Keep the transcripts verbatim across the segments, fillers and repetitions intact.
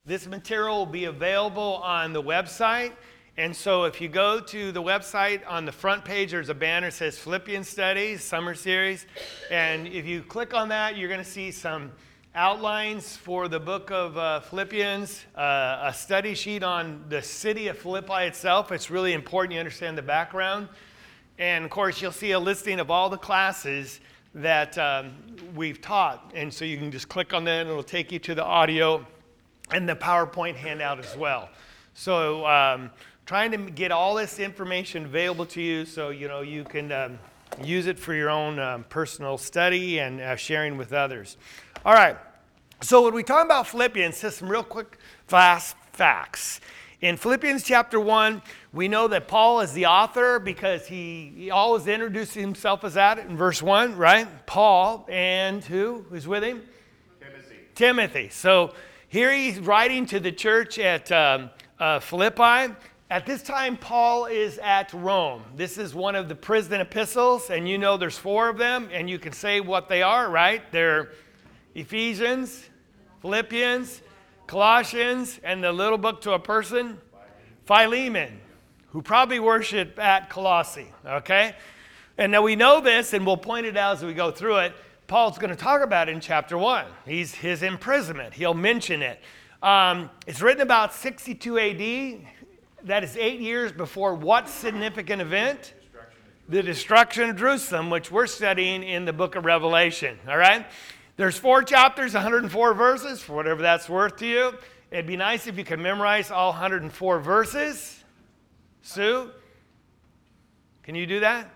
This material will be available on the website. And so if you go to the website, on the front page, there's a banner that says Philippians Studies, Summer Series. And if you click on that, you're going to see some outlines for the book of uh, Philippians, uh, a study sheet on the city of Philippi itself. It's really important you understand the background. And of course, you'll see a listing of all the classes that um, we've taught. And so you can just click on that and it'll take you to the audio and the PowerPoint handout as well. So um, trying to get all this information available to you so you know you can um, use it for your own um, personal study and uh, sharing with others. All right. So when we talk about Philippians, just some real quick, fast facts. In Philippians chapter one, we know that Paul is the author because he, he always introduces himself as that in verse one, right? Paul, and who is with him? Timothy. Timothy. So here he's writing to the church at um, uh, Philippi. At this time, Paul is at Rome. This is one of the prison epistles, and you know there's four of them, and you can say what they are, right? They're Ephesians, Philippians, Colossians, and the little book to a person, Philemon, who probably worshiped at Colossae, okay? And now we know this, and we'll point it out as we go through it. Paul's going to talk about it in chapter one. He's his imprisonment. He'll mention it. Um, it's written about sixty-two A D. That is eight years before what significant event? The destruction of Jerusalem, which we're studying in the book of Revelation, all right? There's four chapters, one hundred four verses, for whatever that's worth to you. It'd be nice if you could memorize all one hundred four verses. Sue, can you do that?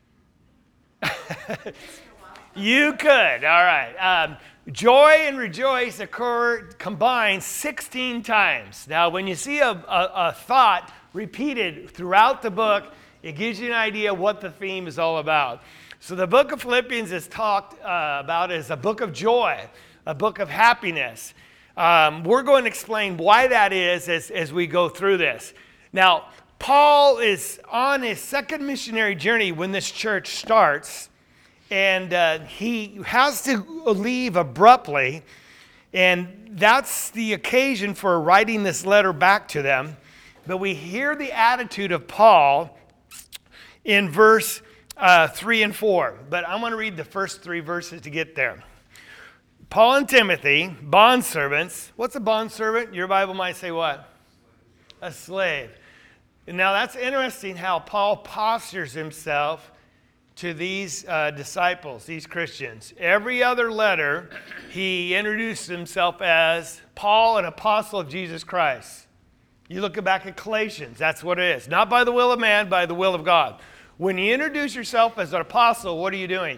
You could, all right. Um, joy and rejoice occur combined sixteen times. Now, when you see a, a, a thought repeated throughout the book, it gives you an idea what the theme is all about. So the book of Philippians is talked uh, about as a book of joy, a book of happiness. Um, we're going to explain why that is as, as we go through this. Now, Paul is on his second missionary journey when this church starts, and uh, he has to leave abruptly, and that's the occasion for writing this letter back to them. But we hear the attitude of Paul in verse Uh, three and four, but I want to read the first three verses to get there. Paul and Timothy, bondservants. What's a bondservant? Your Bible might say what? A slave. And now that's interesting how Paul postures himself to these uh, disciples, these Christians. Every other letter, he introduces himself as Paul, an apostle of Jesus Christ. You look back at Galatians, that's what it is. Not by the will of man, by the will of God. When you introduce yourself as an apostle, what are you doing?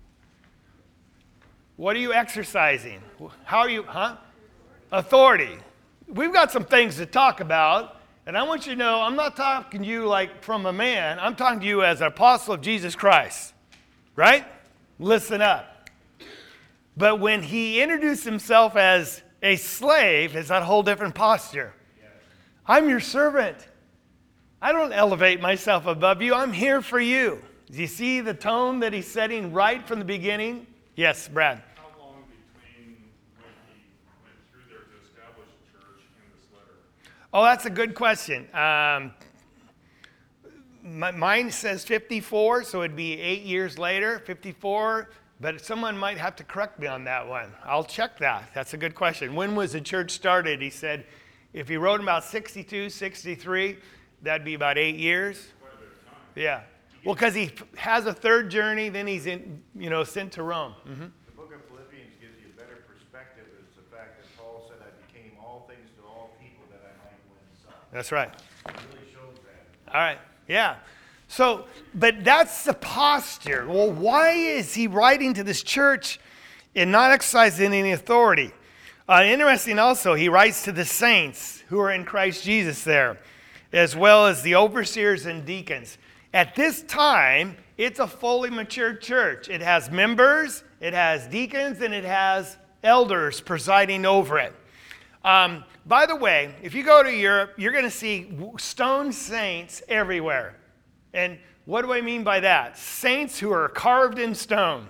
What are you exercising? How are you, huh? Authority. We've got some things to talk about, and I want you to know I'm not talking to you like from a man. I'm talking to you as an apostle of Jesus Christ, right? Listen up. But when he introduced himself as a slave, it's that whole different posture. I'm your servant. I don't elevate myself above you. I'm here for you. Do you see the tone that he's setting right from the beginning? Yes, Brad. How long between when he went through there to establish a church and this letter? Oh, that's a good question. Um, my, mine says fifty-four, so it'd be eight years later, fifty-four. But someone might have to correct me on that one. I'll check that. That's a good question. When was the church started? He said if he wrote about sixty-two, sixty-three, that'd be about eight years. Quite a bit of time. Yeah. Well, because he has a third journey, then he's in, you know, sent to Rome. Mm-hmm. The book of Philippians gives you a better perspective is the fact that Paul said, I became all things to all people that I might win some. That's right. It really shows that. All right. Yeah. So, but that's the posture. Well, why is he writing to this church and not exercising any authority? Uh, interesting also, he writes to the saints who are in Christ Jesus there, as well as the overseers and deacons. At this time, it's a fully mature church. It has members, it has deacons, and it has elders presiding over it. Um, by the way, if you go to Europe, you're going to see stone saints everywhere. And what do I mean by that? Saints who are carved in stone.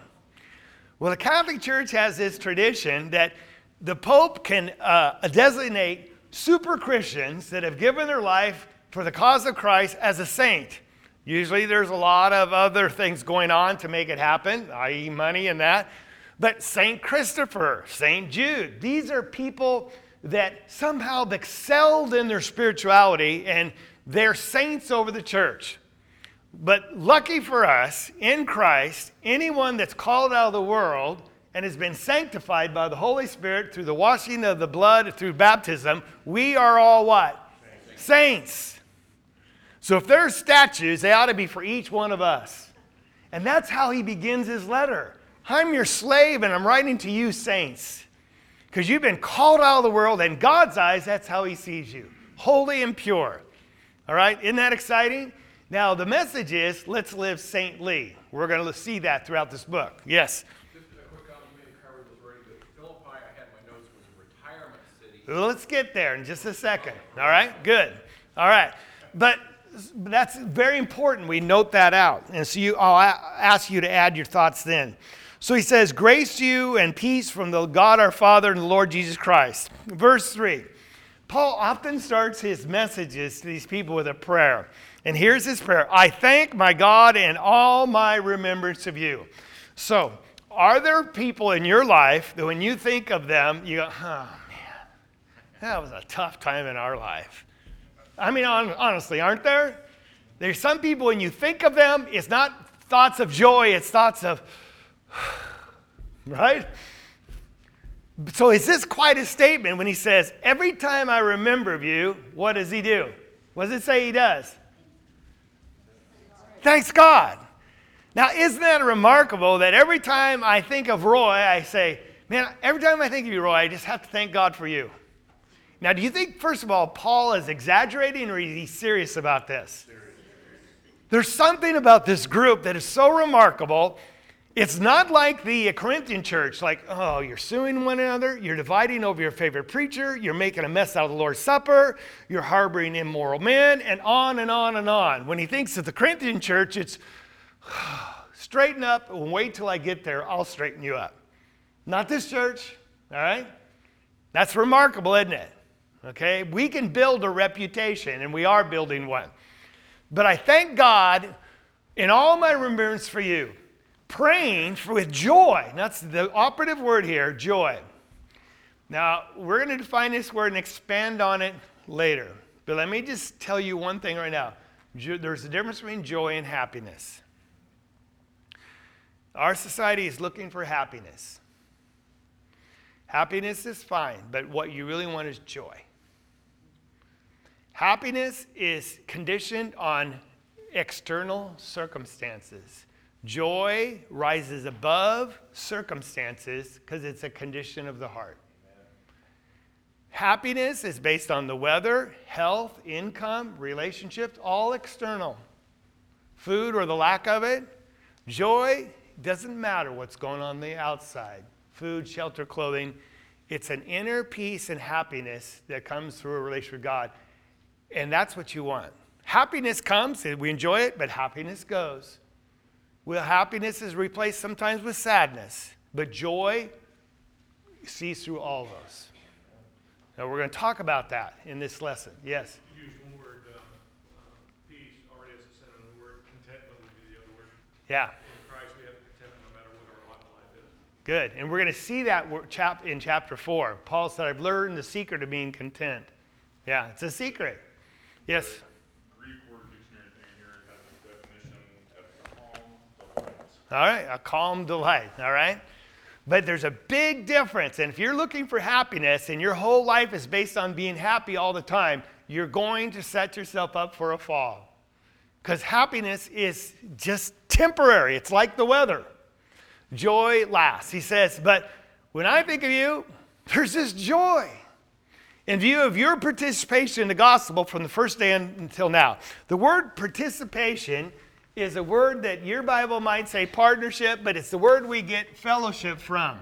Well, the Catholic Church has this tradition that the Pope can uh, designate super Christians that have given their life for the cause of Christ as a saint. Usually there's a lot of other things going on to make it happen, that is money and that. But Saint Christopher, Saint Jude, these are people that somehow have excelled in their spirituality, and they're saints over the church. But lucky for us, in Christ, anyone that's called out of the world and has been sanctified by the Holy Spirit through the washing of the blood, through baptism, we are all what? Saints. Saints. So if there's statues, they ought to be for each one of us. And that's how he begins his letter. I'm your slave, and I'm writing to you, saints. Because you've been called out of the world, and in God's eyes, that's how he sees you. Holy and pure. All right? Isn't that exciting? Now, the message is, let's live saintly. We're going to see that throughout this book. Yes? Just a quick comment. You made a cover was ready, but Philippi, I had my notes, was a retirement city. Well, let's get there in just a second. All right? Good. All right. But that's very important. We note that out. And so you, I'll ask you to add your thoughts then. So he says, grace to you and peace from the God our Father and the Lord Jesus Christ. Verse three. Paul often starts his messages to these people with a prayer. And here's his prayer. I thank my God in all my remembrance of you. So, are there people in your life that when you think of them, you go, oh man, that was a tough time in our life. I mean, honestly, aren't there? There's some people when you think of them, it's not thoughts of joy, it's thoughts of, right? So is this quite a statement when he says, every time I remember of you, what does he do? What does it say he does? Thanks God. Now, isn't that remarkable that every time I think of Roy, I say, man, every time I think of you, Roy, I just have to thank God for you. Now, do you think, first of all, Paul is exaggerating, or is he serious about this? There's something about this group that is so remarkable. It's not like the Corinthian church, like, oh, you're suing one another, you're dividing over your favorite preacher, you're making a mess out of the Lord's Supper, you're harboring immoral men, and on and on and on. When he thinks of the Corinthian church, it's straighten up and wait till I get there, I'll straighten you up. Not this church, all right? That's remarkable, isn't it? Okay, we can build a reputation, and we are building one. But I thank God in all my remembrance for you, praying for, with joy. That's the operative word here, joy. Now, we're going to define this word and expand on it later. But let me just tell you one thing right now. There's a difference between joy and happiness. Our society is looking for happiness. Happiness is fine, but what you really want is joy. Happiness is conditioned on external circumstances. Joy rises above circumstances because it's a condition of the heart. Amen. Happiness is based on the weather, health, income, relationships, all external. Food or the lack of it. Joy doesn't matter what's going on, on the outside. Food, shelter, clothing. It's an inner peace and happiness that comes through a relationship with God. And that's what you want. Happiness comes, and we enjoy it, but happiness goes. Well, happiness is replaced sometimes with sadness, but joy sees through all those. Now, we're going to talk about that in this lesson. Yes? You use one word, um, uh, peace, already as a synonym. The word contentment would be the other word. Yeah. In Christ, we have contentment no matter what our lot in life is. Good. And we're going to see that in chapter four. Paul said, I've learned the secret of being content. Yeah, it's a secret. Yes? Greek word dictionary thing here has a definition of calm delight. All right, a calm delight, all right? But there's a big difference. And if you're looking for happiness and your whole life is based on being happy all the time, you're going to set yourself up for a fall. Because happiness is just temporary. It's like the weather. Joy lasts. He says, but when I think of you, there's this joy. In view of your participation in the gospel from the first day until now. The word participation is a word that your Bible might say partnership, but it's the word we get fellowship from.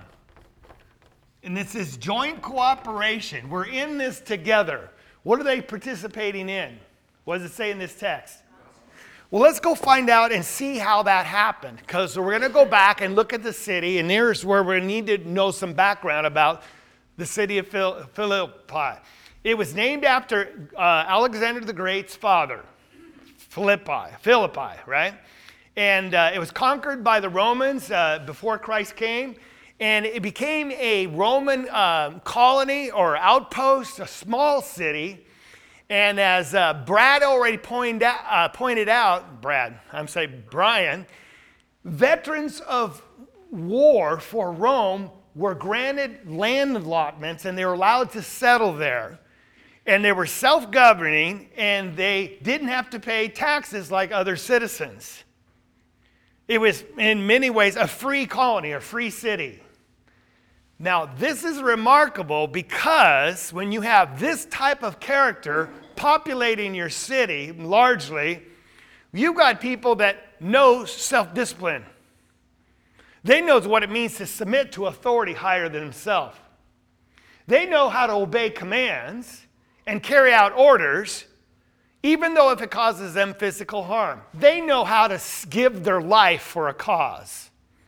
And this is joint cooperation. We're in this together. What are they participating in? What does it say in this text? Well, let's go find out and see how that happened. Because we're going to go back and look at the city, and here's where we need to know some background about the city of Philippi. It was named after uh, Alexander the Great's father, Philippi, Philippi, right? And uh, it was conquered by the Romans uh, before Christ came. And it became a Roman uh, colony or outpost, a small city. And as uh, Brad already point out, uh, pointed out, Brad, I'm saying Brian, veterans of war for Rome were granted land allotments and they were allowed to settle there. And they were self-governing and they didn't have to pay taxes like other citizens. It was in many ways a free colony, a free city. Now, this is remarkable because when you have this type of character populating your city largely, you've got people that know self-discipline. They know what it means to submit to authority higher than themselves. They know how to obey commands and carry out orders, even though if it causes them physical harm. They know how to give their life for a cause.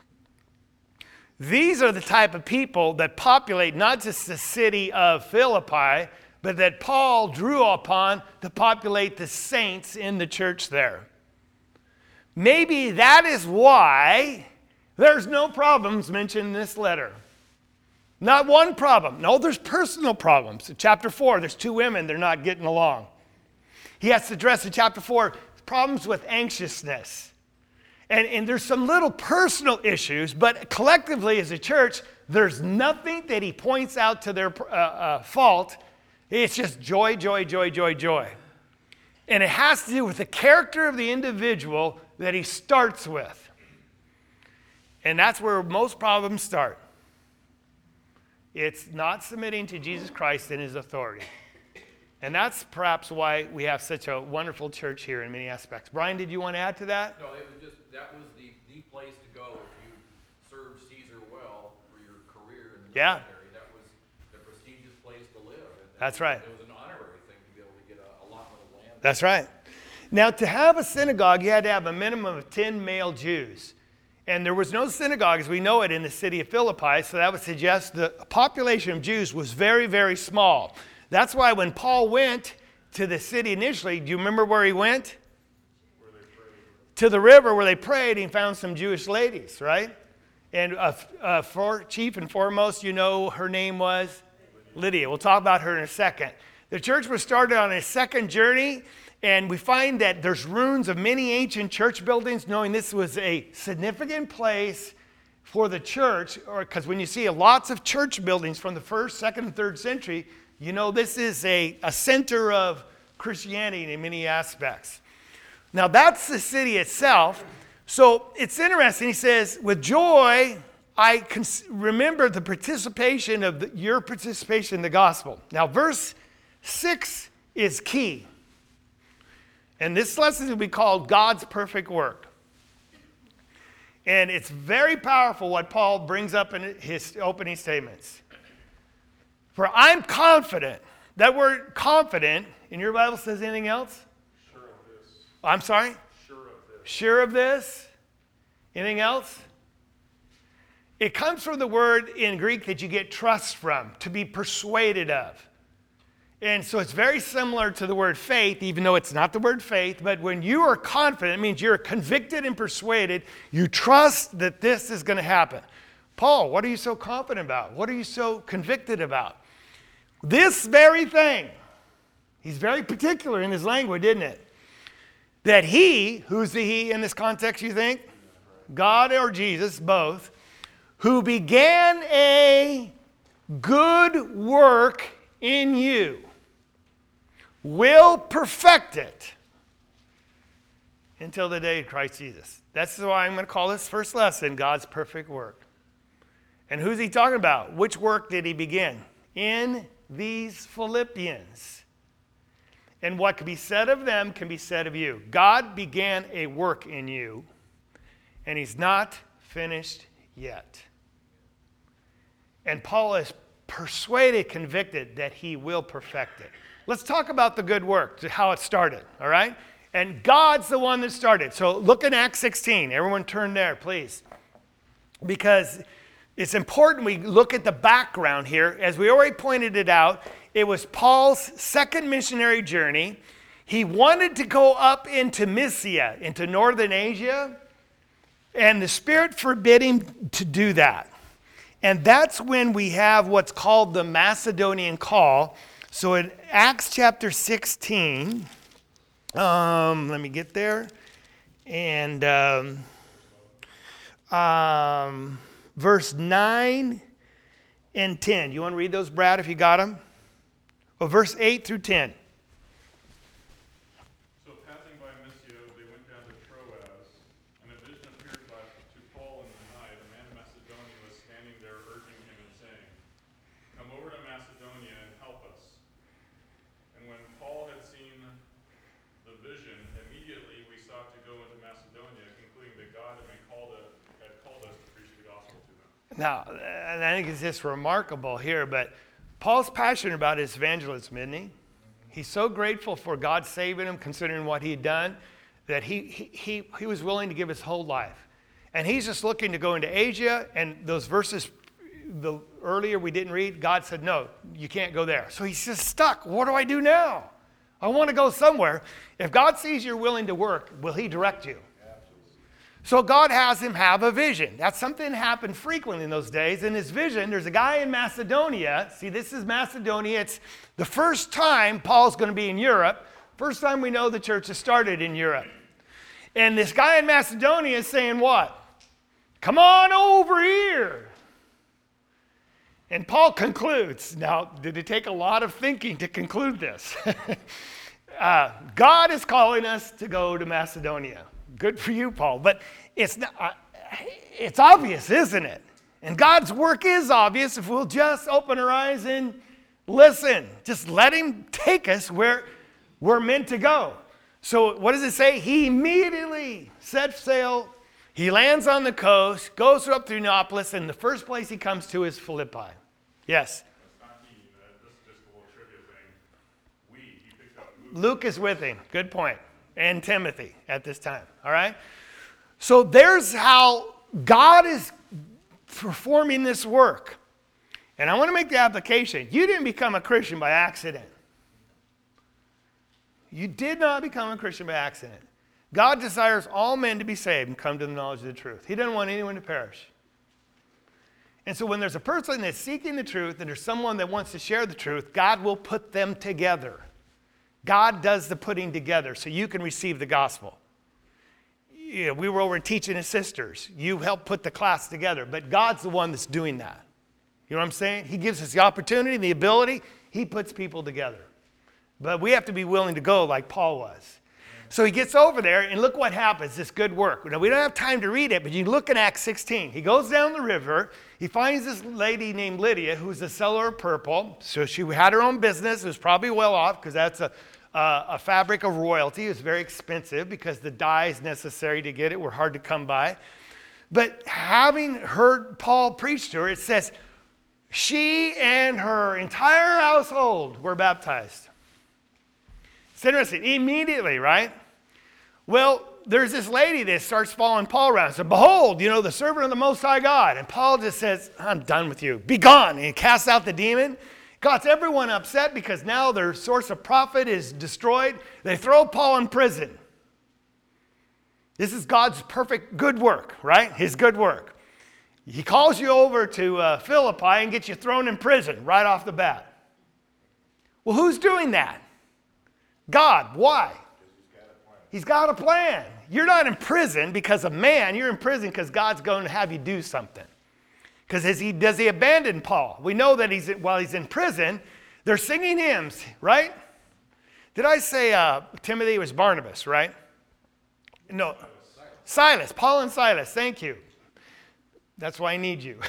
These are the type of people that populate not just the city of Philippi, but that Paul drew upon to populate the saints in the church there. Maybe that is why there's no problems mentioned in this letter. Not one problem. No, there's personal problems. In chapter four, there's two women, they're not getting along. He has to address in chapter four problems with anxiousness. And, and there's some little personal issues, but collectively as a church, there's nothing that he points out to their uh, uh, fault. It's just joy, joy, joy, joy, joy. And it has to do with the character of the individual that he starts with. And that's where most problems start. It's not submitting to Jesus Christ and his authority. And that's perhaps why we have such a wonderful church here in many aspects. Brian, did you want to add to that? No, it was just, that was the, the place to go if you served Caesar well for your career in the Yeah. military. That was the prestigious place to live. And That's right. It was an honorary thing to be able to get a allotment of land. That's right. Now, to have a synagogue, you had to have a minimum of ten male Jews. And there was no synagogue as we know it in the city of Philippi, so that would suggest the population of Jews was very, very small. That's why when Paul went to the city initially, do you remember where he went? Where they prayed. To the river where they prayed, and he found some Jewish ladies, right? And uh, uh, for chief and foremost, you know her name was Lydia. We'll talk about her in a second. The church was started on a second journey, and we find that there's ruins of many ancient church buildings, knowing this was a significant place for the church, or because when you see lots of church buildings from the first, second, and third century, you know this is a, a center of Christianity in many aspects. Now that's the city itself. So it's interesting. He says, with joy, I cons- remember the participation of the, your participation in the gospel. Now verse six is key. And this lesson will be called God's perfect work. And it's very powerful what Paul brings up in his opening statements. For I'm confident. That word confident, in your Bible says anything else? Sure of this. I'm sorry? Sure of this. Sure of this? Anything else? It comes from the word in Greek that you get trust from, to be persuaded of. And so it's very similar to the word faith, even though it's not the word faith. But when you are confident, it means you're convicted and persuaded. You trust that this is going to happen. Paul, what are you so confident about? What are you so convicted about? This very thing. He's very particular in his language, isn't it? That he, who's the he in this context, you think? God or Jesus, both, who began a good work in you, will perfect it until the day of Christ Jesus. That's why I'm going to call this first lesson God's perfect work. And who's he talking about? Which work did he begin? In these Philippians. And what can be said of them can be said of you. God began a work in you, and he's not finished yet. And Paul is persuaded, convicted that he will perfect it. Let's talk about the good work, how it started, all right? And God's the one that started. So look in Acts sixteen. Everyone turn there, please. Because it's important we look at the background here. As we already pointed it out, It was Paul's second missionary journey. He wanted to go up into Mysia, into northern Asia, and the Spirit forbid him to do that. And that's when we have what's called the Macedonian call. So in Acts chapter sixteen, um, let me get there, and um, um, verse nine and ten. You want to read those, Brad, if you got them? Well, verse eight through ten. So passing by Mysia, they went down to Troas, and a vision appeared by, to Paul in the night. A man of Macedonia was standing there urging him and saying, "Come over to Macedonia and help us." And when Paul had seen the vision, immediately we sought to go into Macedonia, concluding that God had been called a, had called us to preach the gospel to them. Now, and I think it's just remarkable here, but Paul's passionate about his evangelism, isn't he? He's so grateful for God saving him, considering what he had done, that he, he, he, he was willing to give his whole life. And he's just looking to go into Asia, and those verses the earlier we didn't read, God said, no, you can't go there. So he's just stuck. What do I do now? I want to go somewhere. If God sees you're willing to work, will he direct you? So God has him have a vision. That's something that happened frequently in those days. In his vision, there's a guy in Macedonia. See, this is Macedonia. It's the first time Paul's going to be in Europe. First time we know the church has started in Europe. And this guy in Macedonia is saying what? Come on over here. And Paul concludes. Now, did it take a lot of thinking to conclude this? uh, God is calling us to go to Macedonia. Good for you, Paul. But it's not, uh, it's obvious, isn't it? And God's work is obvious if we'll just open our eyes and listen. Just let him take us where we're meant to go. So what does it say? He immediately set sail. He lands on the coast, goes up through Neapolis, and the first place he comes to is Philippi. Yes? That's not he. That, this is just a little trivia thing. We, he picked up Luke. Luke is with him. Good point. And Timothy at this time. All right? So there's how God is performing this work. And I want to make the application. You didn't become a Christian by accident. You did not become a Christian by accident. God desires all men to be saved and come to the knowledge of the truth. He doesn't want anyone to perish. And so when there's a person that's seeking the truth and there's someone that wants to share the truth, God will put them together. God does the putting together so you can receive the gospel. Yeah, we were over teaching as sisters. You help put the class together, but God's the one that's doing that. You know what I'm saying? He gives us the opportunity, the ability. He puts people together. But we have to be willing to go like Paul was. So he gets over there, and look what happens, this good work. Now, we don't have time to read it, but you look in Acts sixteen. He goes down the river. He finds this lady named Lydia, who's a seller of purple. So she had her own business. It was probably well off because that's a, a, a fabric of royalty. It was very expensive because the dyes necessary to get it were hard to come by. But having heard Paul preach to her, it says, she and her entire household were baptized. It's interesting. Immediately, right? Well, there's this lady that starts following Paul around. So, behold, you know, the servant of the Most High God. And Paul just says, I'm done with you. Be gone. And he casts out the demon. Got everyone upset because now their source of profit is destroyed. They throw Paul in prison. This is God's perfect good work, right? His good work. He calls you over to uh, Philippi and gets you thrown in prison right off the bat. Well, who's doing that? God. Why? He's got a plan. You're not in prison because of man. You're in prison because God's going to have you do something. Because as he does he abandon Paul? We know that he's while he's in prison, they're singing hymns, right? Did I say uh, Timothy was Barnabas, right? No. Silas. Paul and Silas. Thank you. That's why I need you.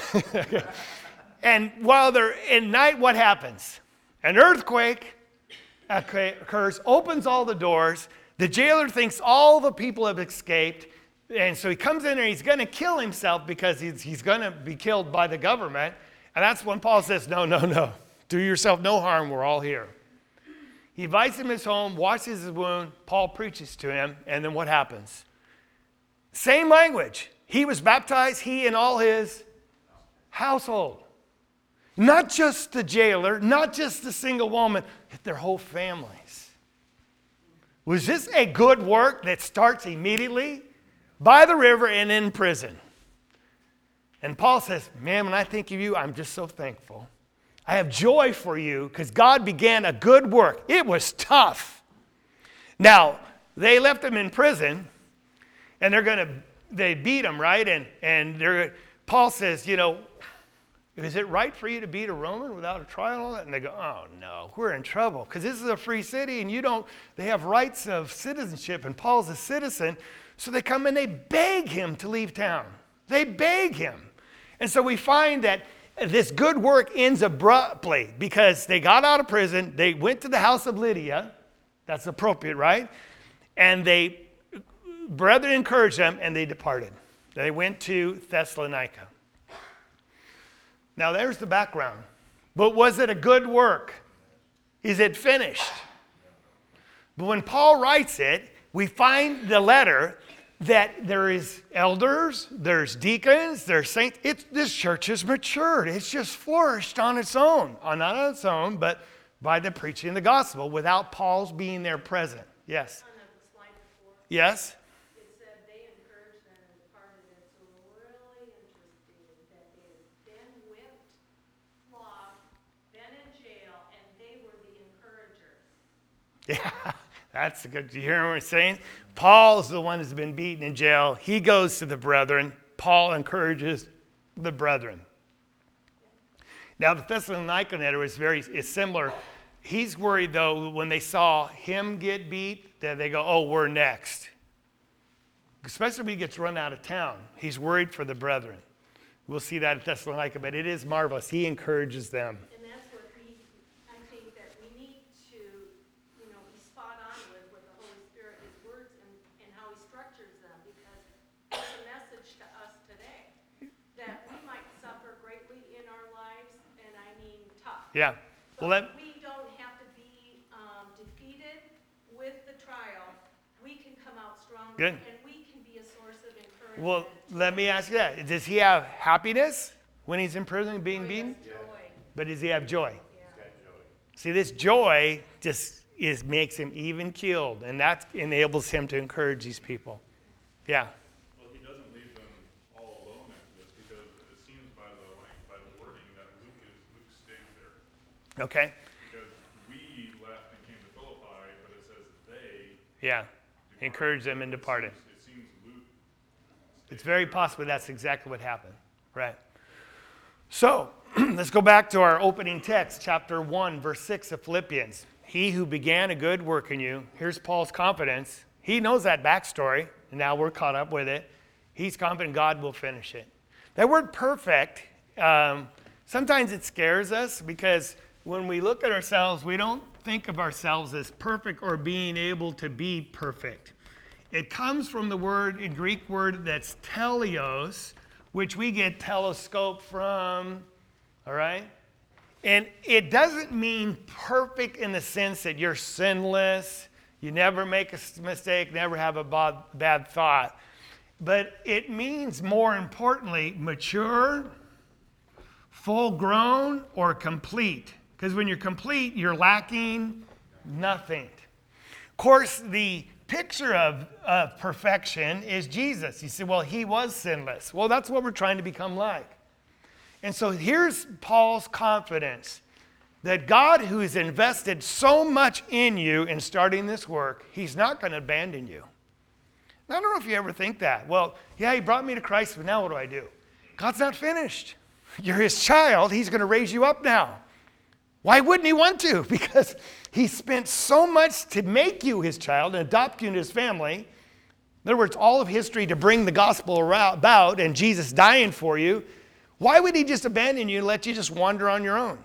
And while they're in night, what happens? An earthquake occurs, opens all the doors. The jailer thinks all the people have escaped. And so he comes in and he's going to kill himself because he's, he's going to be killed by the government. And that's when Paul says, no, no, no. Do yourself no harm. We're all here. He invites him to his home, washes his wound. Paul preaches to him. And then what happens? Same language. He was baptized, he and all his household. Not just the jailer, not just the single woman, but their whole families. Was this a good work that starts immediately by the river and in prison? And Paul says, man, when I think of you, I'm just so thankful. I have joy for you because God began a good work. It was tough. Now, they left him in prison, and they're going to, they beat him, right? And, and they're, Paul says, you know, is it right for you to beat a Roman without a trial and all that? And they go, oh, no, we're in trouble because this is a free city, and you don't, they have rights of citizenship, and Paul's a citizen. So they come and they beg him to leave town. They beg him. And so we find that this good work ends abruptly because they got out of prison. They went to the house of Lydia. That's appropriate, right? And they, brethren encouraged them, and they departed. They went to Thessalonica. Now, there's the background. But was it a good work? Is it finished? But when Paul writes it, we find the letter that there is elders, there's deacons, there's saints. It's, this church has matured. It's just flourished on its own. Not on its own, but by the preaching of the gospel without Paul's being there present. Yes? On the slide before, Yes? it said they encouraged them and departed. It's really interesting that they had been whipped, flogged, been in jail, and they were the encouragers. Yeah, that's good. Do you hear what I'm saying? Paul's the one who's been beaten in jail. He goes to the brethren. Paul encourages the brethren. Now, the Thessalonican letter is very is similar. He's worried, though, when they saw him get beat, that they go, oh, we're next. Especially when he gets run out of town. He's worried for the brethren. We'll see that at Thessalonica, but it is marvelous. He encourages them. And that's what we, I think that we need to, you know, be spot on with, with the Holy Spirit, His words, and, and how He structures them, because it's a message to us today that we might suffer greatly in our lives, and I mean tough. Yeah. Well, let, But we don't have to be um, defeated with the trial. We can come out stronger, Good. and we can be a source of encouragement. well, let me ask you that. Does he have happiness when he's in prison being beaten? Joy. But does he have joy? Yeah. See, this joy just is makes him even keeled, and that enables him to encourage these people. Yeah. Well, he doesn't leave them all alone after this because it seems by the like, by the wording that Luke is Luke stayed there Okay. because we left and came to Philippi, but it says they Yeah. departed. Encouraged them and It departed. seems- It seems Luke. It's very possible that's exactly what happened. Right. So, let's go back to our opening text, chapter one, verse six of Philippians. He who began a good work in you, here's Paul's confidence. He knows that backstory, and now we're caught up with it. He's confident God will finish it. That word perfect, um, sometimes it scares us because when we look at ourselves, we don't think of ourselves as perfect or being able to be perfect. It comes from the word, a Greek word that's teleos, which we get telescope from, all right? And it doesn't mean perfect in the sense that you're sinless, you never make a mistake, never have a bad, bad thought. But it means, more importantly, mature, full grown, or complete. Because when you're complete, you're lacking nothing. Of course, the picture of, of perfection is Jesus. You say, well, he was sinless. Well, that's what we're trying to become like. And so here's Paul's confidence that God, who has invested so much in you in starting this work, he's not going to abandon you. Now, I don't know if you ever think that. Well, yeah, he brought me to Christ, but now what do I do? God's not finished. You're his child. He's going to raise you up now. Why wouldn't he want to? Because he spent so much to make you his child and adopt you into his family. In other words, all of history to bring the gospel about and Jesus dying for you. Why would he just abandon you and let you just wander on your own?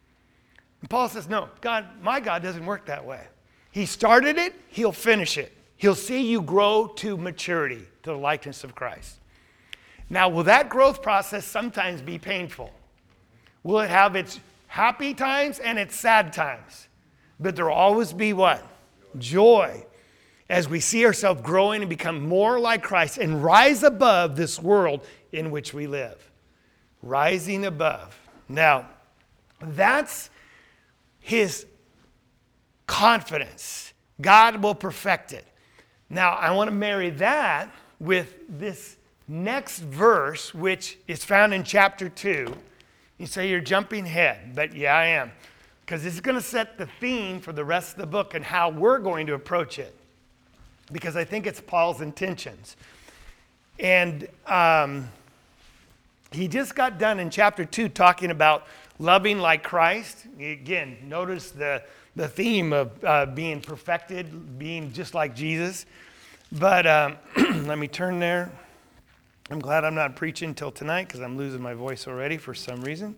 And Paul says, no, God, my God doesn't work that way. He started it, he'll finish it. He'll see you grow to maturity, to the likeness of Christ. Now, will that growth process sometimes be painful? Will it have its happy times and its sad times? But there will always be what? Joy. As we see ourselves growing and become more like Christ and rise above this world in which we live. Rising above. Now, That's his confidence. God will perfect it. Now, I want to marry that with this next verse, which is found in chapter two. You say you're jumping ahead, but yeah, I am. Because this is going to set the theme for the rest of the book and how we're going to approach it. Because I think it's Paul's intentions. And um, he just got done in chapter two talking about loving like Christ. Again, notice the, the theme of uh, being perfected, being just like Jesus. But um, let me turn there. I'm glad I'm not preaching until tonight because I'm losing my voice already for some reason.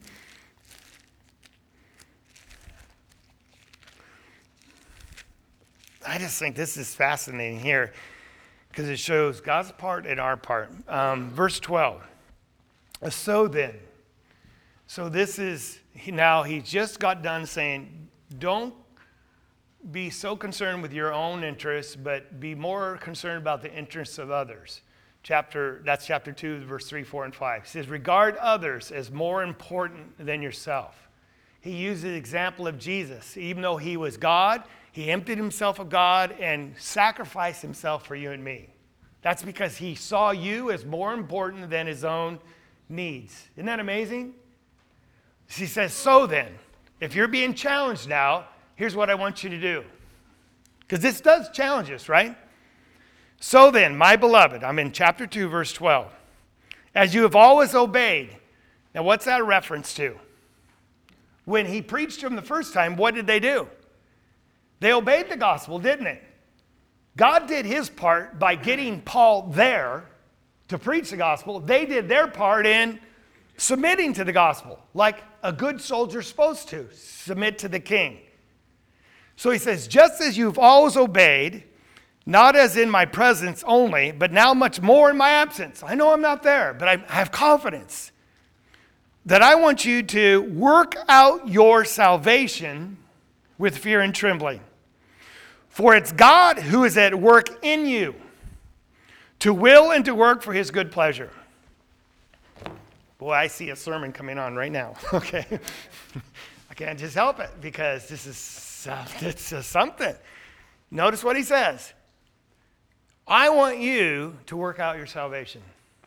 I just think this is fascinating here because it shows God's part and our part. Um, verse twelve. So then. So this is, now he just got done saying, don't be so concerned with your own interests, but be more concerned about the interests of others. Chapter, that's chapter two, verse three, four, and five. He says, regard others as more important than yourself. He used the example of Jesus. Even though he was God, he emptied himself of God and sacrificed himself for you and me. That's because he saw you as more important than his own needs. Isn't that amazing? He says, so then, if you're being challenged now, here's what I want you to do. Because this does challenge us, right? So then, my beloved, I'm in chapter two, verse twelve. As you have always obeyed. Now, what's that a reference to? When he preached to them the first time, what did they do? They obeyed the gospel, didn't it? God did his part by getting Paul there to preach the gospel. They did their part in submitting to the gospel, like a good soldier's supposed to, submit to the king. So he says, just as you've always obeyed, not as in my presence only, but now much more in my absence. I know I'm not there, but I have confidence that I want you to work out your salvation with fear and trembling. For it's God who is at work in you to will and to work for his good pleasure. Boy, I see a sermon coming on right now. Okay. I can't just help it because this is uh, it's uh, something. Notice what he says. I want you to work out your salvation.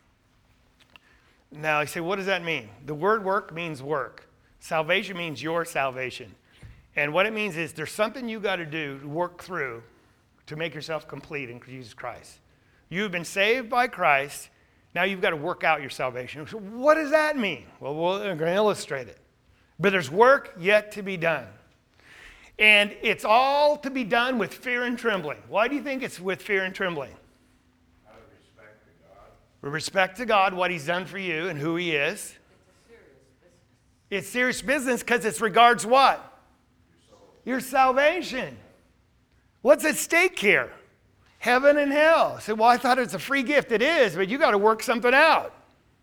Now, you say, what does that mean? The word work means work. Salvation means your salvation. And what it means is there's something you got to do to work through to make yourself complete in Jesus Christ. You've been saved by Christ. Now you've got to work out your salvation. So what does that mean? Well, we're going to illustrate it. But there's work yet to be done. And it's all to be done with fear and trembling. Why do you think it's with fear and trembling? Out of respect to God. With respect to God, what he's done for you and who he is. It's serious business because it regards what? Your, your salvation. What's at stake here? Heaven and hell. I said, well, I thought it was a free gift. It is, but you got to work something out.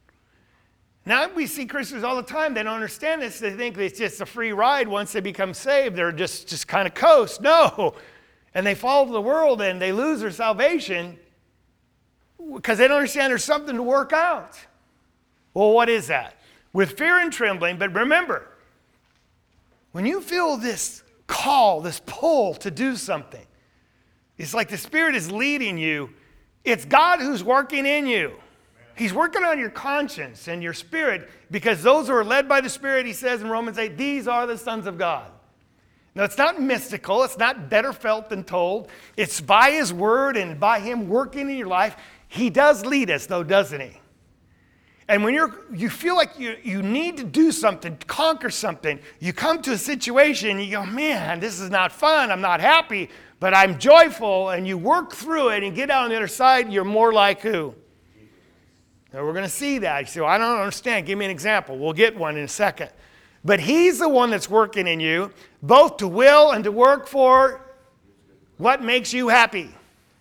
Now, we see Christians all the time. They don't understand this. They think it's just a free ride once they become saved. They're just, just kind of coast. No. And they fall to the world and they lose their salvation because they don't understand there's something to work out. Well, what is that? With fear and trembling. But remember, when you feel this call, this pull to do something, it's like the Spirit is leading you. It's God who's working in you. He's working on your conscience and your spirit because those who are led by the Spirit, he says in Romans eight, these are the sons of God. Now, it's not mystical. It's not better felt than told. It's by his word and by him working in your life. He does lead us, though, doesn't he? And when you're, you feel like you, you need to do something, conquer something, you come to a situation and you go, man, this is not fun. I'm not happy, but I'm joyful. And you work through it and get out on the other side, you're more like who? Now, we're going to see that. You say, well, I don't understand. Give me an example. We'll get one in a second. But he's the one that's working in you, both to will and to work for what makes you happy.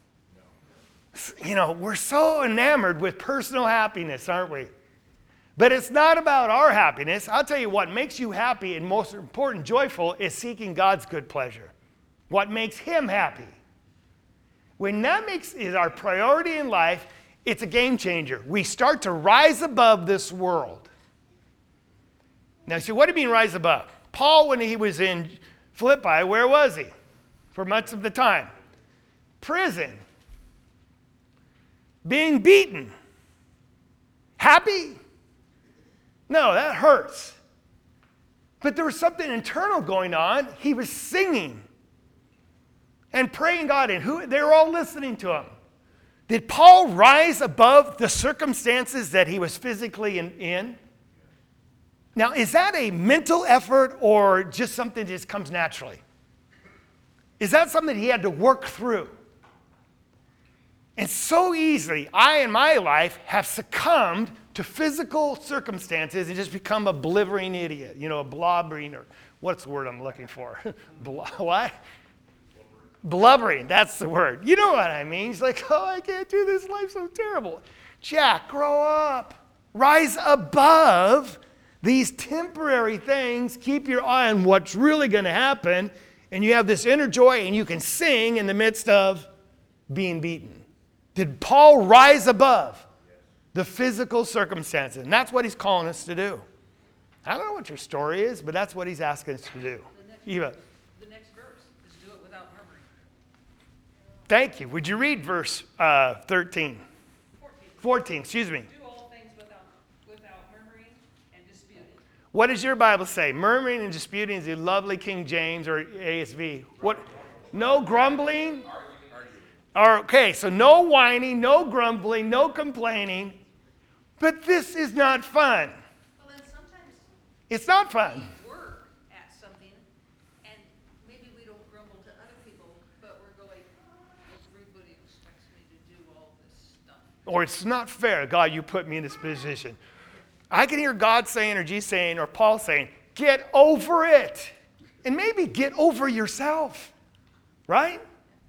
You know, we're so enamored with personal happiness, aren't we? But it's not about our happiness. I'll tell you what makes you happy and most important, joyful, is seeking God's good pleasure. What makes him happy. When that makes is our priority in life, it's a game changer. We start to rise above this world. Now, see, what do you mean rise above? Paul, when he was in Philippi, where was he for much of the time? Prison. Being beaten. Happy? No, that hurts. But there was something internal going on. He was singing and praying God, and who they were all listening to him. Did Paul rise above the circumstances that he was physically in? in? Now, is that a mental effort or just something that just comes naturally? Is that something he had to work through? And so easily, I in my life have succumbed to physical circumstances and just become a blithering idiot, you know, a blobbering, or what's the word I'm looking for? Bl- what? Blubbering, that's the word. You know what I mean. He's like, oh, I can't do this. Life's so terrible. Jack, grow up. Rise above these temporary things. Keep your eye on what's really going to happen. And you have this inner joy, and you can sing in the midst of being beaten. Did Paul rise above the physical circumstances? And that's what he's calling us to do. I don't know what your story is, but that's what he's asking us to do. The next, Eva. the next verse is do it without murmuring. Thank you. Would you read verse uh, thirteen? fourteen. fourteen, excuse me. Do all things without, without murmuring and disputing. What does your Bible say? Murmuring and disputing is the lovely King James or A S V. What? No grumbling? Or, okay, so no whining, no grumbling, no complaining. But this is not fun. Well, then sometimes It's not fun. We work at something, and maybe we don't grumble to other people, but we're going, everybody expects me to do all this stuff. Or it's not fair. God, you put me in this position. I can hear God saying, or Jesus saying, or Paul saying, get over it. And maybe get over yourself. Right?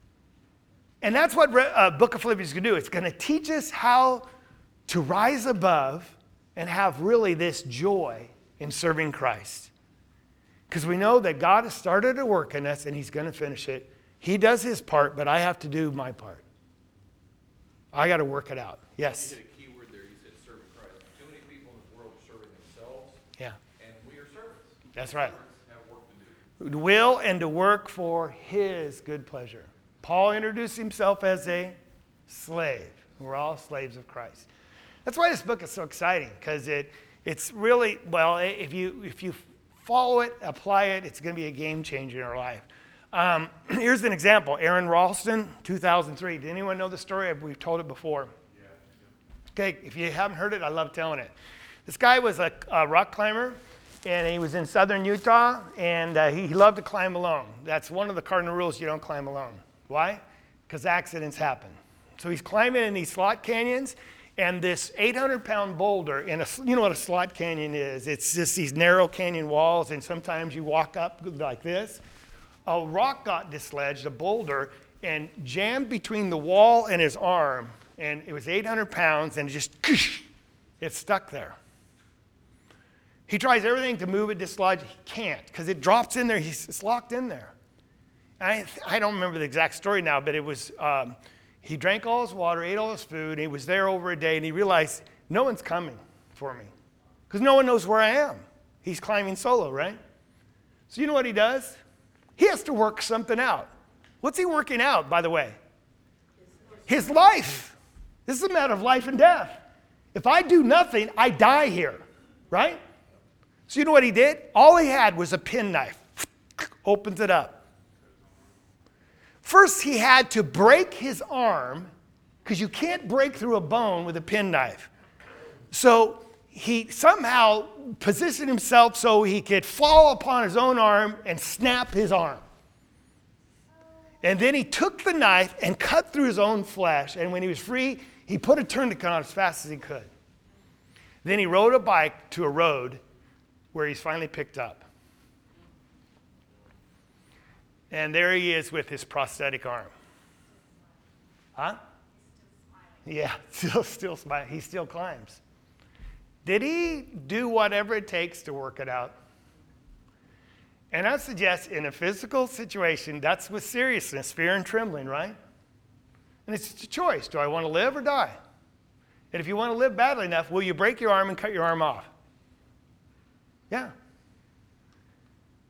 And that's what uh, Book of Philippians is going to do. It's going to teach us how to rise above and have really this joy in serving Christ. Because we know that God has started to work in us and he's going to finish it. He does his part, but I have to do my part. I got to work it out. Yes? You did a key word there. You said serving Christ. Too many people in this world are serving themselves, Yeah, and we are servants. that's right. Servants have work to do. Will and to work for his good pleasure. Paul introduced himself as a slave. We're all slaves of Christ. That's why this book is so exciting, because it, it's really, well, if you, if you follow it, apply it, it's going to be a game changer in our life. Um, here's an example. Aaron Ralston, two thousand three. Did anyone know the story? We've told it before. Okay, if you haven't heard it, I love telling it. This guy was a, a rock climber, and he was in southern Utah, and uh, he, he loved to climb alone. That's one of the cardinal rules: you don't climb alone. Why? Because accidents happen. So he's climbing in these slot canyons, and this eight hundred pound boulder, in a, you know what a slot canyon is? It's just these narrow canyon walls, and sometimes you walk up like this. A rock got dislodged, a boulder, and jammed between the wall and his arm, and it was eight hundred pounds, and it just, it stuck there. He tries everything to move it, dislodge it. He can't, because it drops in there. He's, it's locked in there. I, I don't remember the exact story now, but it was, um, he drank all his water, ate all his food, and he was there over a day, and he realized, no one's coming for me, because no one knows where I am. He's climbing solo, right? So you know what he does? He has to work something out. What's he working out, by the way? His life. This is a matter of life and death. If I do nothing, I die here, right? So you know what he did? All he had was a penknife. Opens it up. First, he had to break his arm, because you can't break through a bone with a penknife. So he somehow positioned himself so he could fall upon his own arm and snap his arm. And then he took the knife and cut through his own flesh. And when he was free, he put a tourniquet on as fast as he could. Then he rode a bike to a road where he's finally picked up. And there he is with his prosthetic arm. Huh? Yeah, still, still smiling. He still climbs. Did he do whatever it takes to work it out? And I suggest in a physical situation, that's with seriousness, fear and trembling, right? And it's a choice. Do I want to live or die? And if you want to live badly enough, will you break your arm and cut your arm off? Yeah.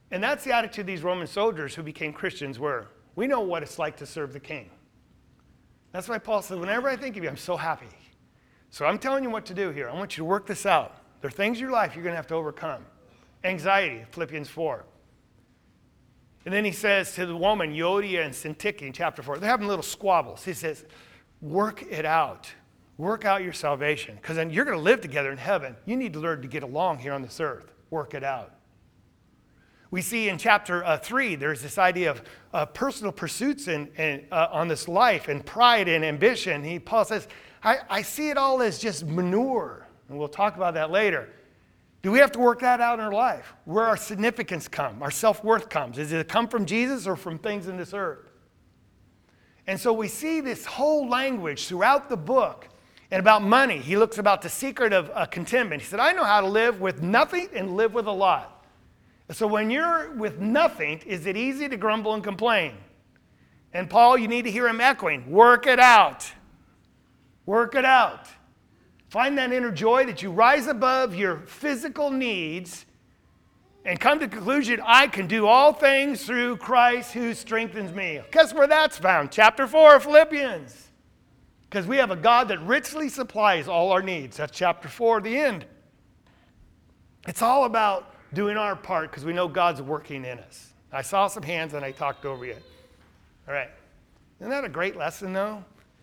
And that's the attitude these Roman soldiers who became Christians were. We know what it's like to serve the king. That's why Paul said, whenever I think of you, I'm so happy. So I'm telling you what to do here. I want you to work this out. There are things in your life you're going to have to overcome. Anxiety, Philippians four. And then he says to the woman, Euodia and Syntyche in chapter four, they're having little squabbles. He says, work it out. Work out your salvation. Because then you're going to live together in heaven. You need to learn to get along here on this earth. Work it out. We see in chapter uh, three, there's this idea of uh, personal pursuits in, in, uh, on this life and pride and ambition. He, Paul says, I, I see it all as just manure. And we'll talk about that later. Do we have to work that out in our life? Where our significance comes, our self-worth comes. Does it come from Jesus or from things in this earth? And so we see this whole language throughout the book. And about money, he looks about the secret of uh, contentment. He said, I know how to live with nothing and live with a lot. So when you're with nothing, is it easy to grumble and complain? And Paul, you need to hear him echoing, work it out. Work it out. Find that inner joy that you rise above your physical needs and come to the conclusion, I can do all things through Christ who strengthens me. Guess where that's found? Chapter four of Philippians. Because we have a God that richly supplies all our needs. That's chapter four, the end. It's all about doing our part because we know God's working in us. I saw some hands and I talked over you. All right. Isn't that a great lesson, though?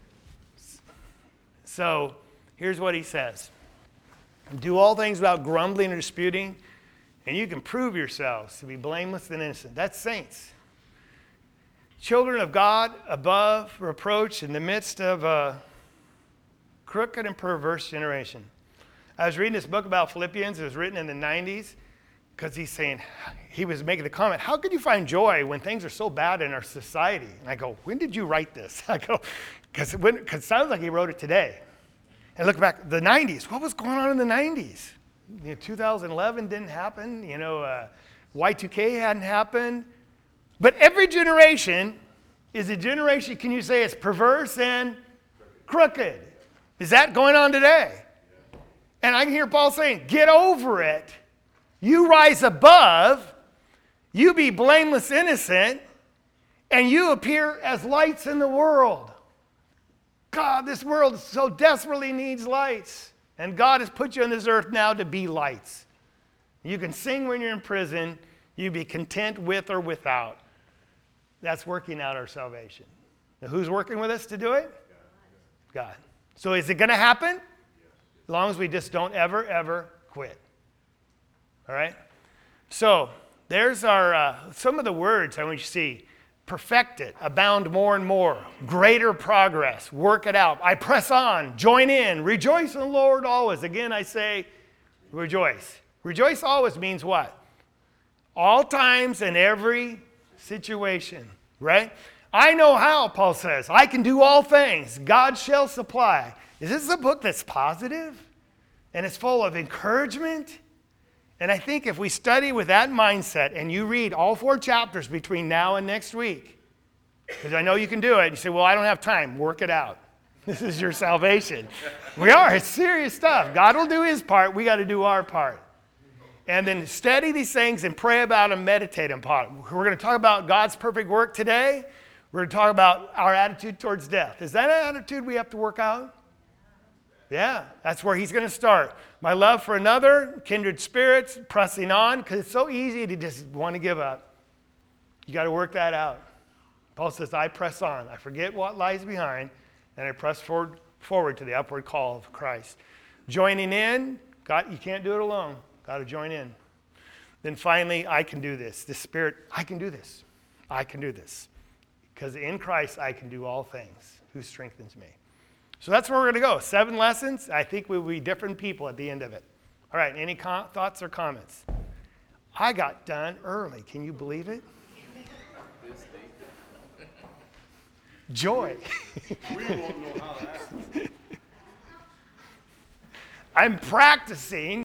So here's what he says. Do all things without grumbling or disputing, and you can prove yourselves to be blameless and innocent. That's saints. Children of God above reproach in the midst of a crooked and perverse generation. I was reading this book about Philippians. It was written in the nineties. Because he's saying, he was making the comment, how can you find joy when things are so bad in our society? And I go, when did you write this? I go, because it sounds like he wrote it today. And look back, the nineties, what was going on in the nineties? You know, two thousand eleven didn't happen. You know, uh, Y two K hadn't happened. But every generation is a generation, can you say it's perverse and crooked? Is that going on today? And I can hear Paul saying, get over it. You rise above, you be blameless, innocent, and you appear as lights in the world. God, this world so desperately needs lights. And God has put you on this earth now to be lights. You can sing when you're in prison. You be content with or without. That's working out our salvation. Now, who's working with us to do it? God. So is it going to happen? As long as we just don't ever, ever quit. All right? So there's our uh, some of the words I want you to see. Perfect it, abound more and more, greater progress, work it out. I press on, join in, rejoice in the Lord always. Again, I say rejoice. Rejoice always means what? All times and every situation, right? I know how, Paul says. I can do all things. God shall supply. Is this a book that's positive? And it's full of encouragement? And I think if we study with that mindset and you read all four chapters between now and next week, because I know you can do it, you say, well, I don't have time. Work it out. This is your salvation. We are. It's serious stuff. God will do his part. We got to do our part. And then study these things and pray about them, meditate upon them. We're going to talk about God's perfect work today. We're going to talk about our attitude towards death. Is that an attitude we have to work out? Yeah, that's where he's going to start. My love for another, kindred spirits, pressing on, because it's so easy to just want to give up. You got to work that out. Paul says, I press on. I forget what lies behind, and I press forward, forward to the upward call of Christ. Joining in, God, you can't do it alone. Got to join in. Then finally, I can do this. The Spirit, I can do this. I can do this. Because in Christ, I can do all things, who strengthens me. So that's where we're going to go. Seven lessons. I think we'll be different people at the end of it. All right, any com- thoughts or comments? I got done early. Can you believe it? Joy. We won't know how that happened. I'm practicing